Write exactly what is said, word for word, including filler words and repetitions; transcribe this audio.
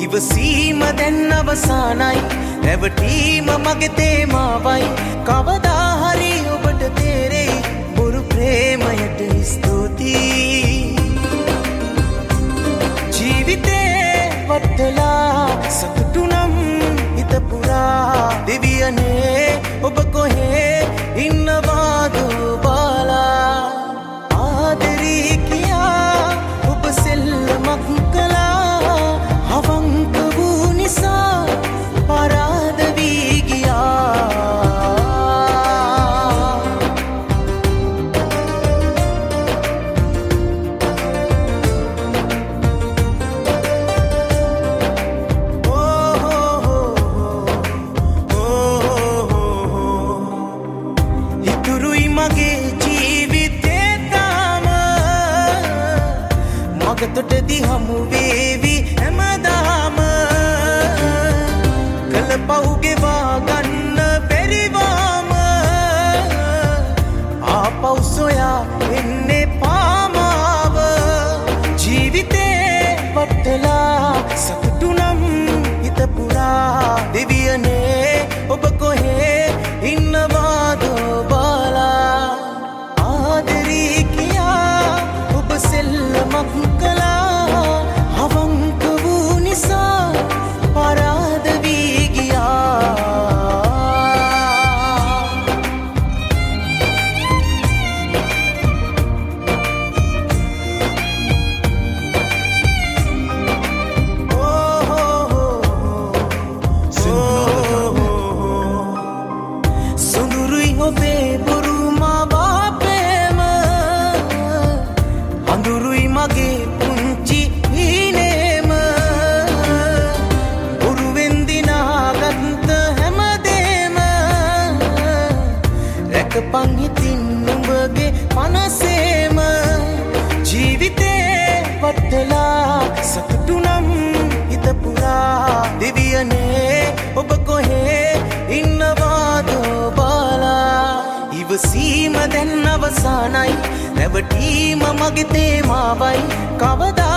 ඉවසීම දැන් අවසానයි රැවටීම මගේ තේමාවයි කවදා හරි ඔබට තේරෙයි බොරු ප්‍රේමයට ස්තුතියි ජීවිතේ වටලා සතුටු නම් හිත පුරා දෙවියනේ ඔබ කොහේ ඉන්නවාද බාලා ආදරේ කියා ඔබ සෙල්ලමක් කළා අවංක වූ නිසා පරාද වී ගියා ඉතුරුයි මගේ ජීවිතේ තාම මගතොටදී හමු වේවි හැමදාම කල පවුගෙවා ගන්න බැරිවාම ආපහු සොයා එන්නේ පාමාව ජීවිතේ වටලා සතුටු නම් හිත පුරා දෙවියනේ ඔබ කොහේ ඉන්නවාද බාලා ආදරේ කියා ඔබ සෙල්ලමක් කළා අවංක වූ නිසා පරාද වී ගියා සුඳුරුයි ඔබේ බොරු මා බාපේම අඳුරුයි මගේ පුංචි හීනේම බොරුවෙන් දිනාගත්ත හැමදේම රැකපන් හිතින් නුඹගේ මනසේම ජීවිතේ වටලා සතුටු නම් හිත පුරා දෙවියනේ ඔබ කොහේ ඉන්නවාද බාලා ඉවසීම දැන් අවසానයි රැවටීම මගේ තේමාවයි කවදා